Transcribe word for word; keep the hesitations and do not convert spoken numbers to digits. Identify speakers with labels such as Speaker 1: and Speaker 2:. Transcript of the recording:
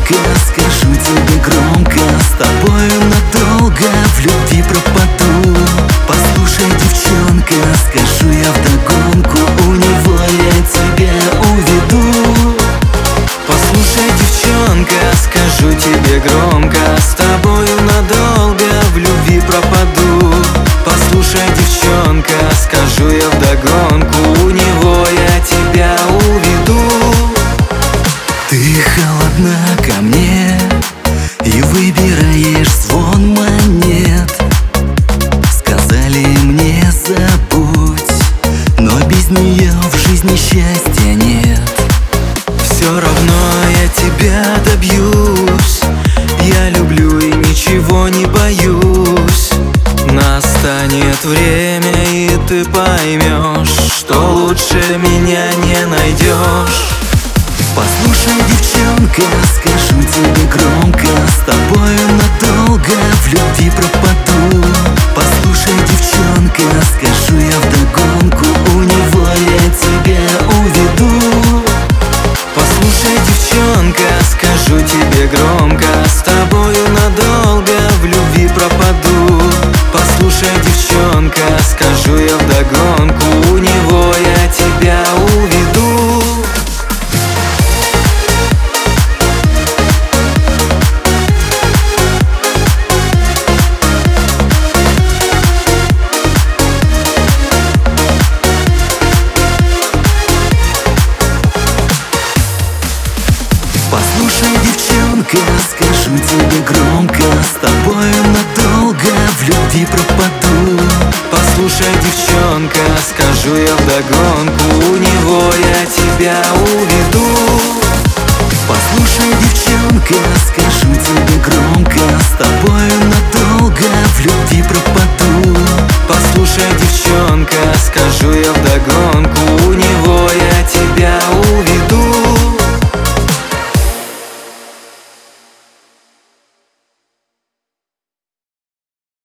Speaker 1: девчонка, скажу тебе громко, с тобою надолго в любви пропаду. Послушай, девчонка, скажу я вдогонку, у него я тебя уведу. Послушай, девчонка, скажу тебе громко, с тобою надолго в любви пропаду. Послушай, девчонка, скажу я вдогонку, у него я тебя уведу. Ты холодна ко мне и выбираешь звон монет. Сказали мне забудь, но без нее в жизни счастья нет. Все равно я тебя добьюсь, я люблю и ничего не боюсь. Настанет время, и ты поймешь, что лучше меня не найдешь. Послушай, девчонка, скажу тебе громко, с тобою надолго в любви пропаду. Послушай, девчонка, скажу я вдогонку, у него я тебя уведу. Послушай, девчонка, скажу тебе громко, с тобою надолго в любви пропаду. Послушай, девчонка, скажу я вдогонку, у него я тебя уведу. Послушай, девчонка, скажу тебе громко, с тобою надолго в любви пропаду. Послушай, девчонка, скажу я вдогонку, у него я тебя уведу. Послушай, девчонка, скажу тебе громко, с тобою надолго в любви пропаду. Послушай, девчонка, скажу я вдогонку,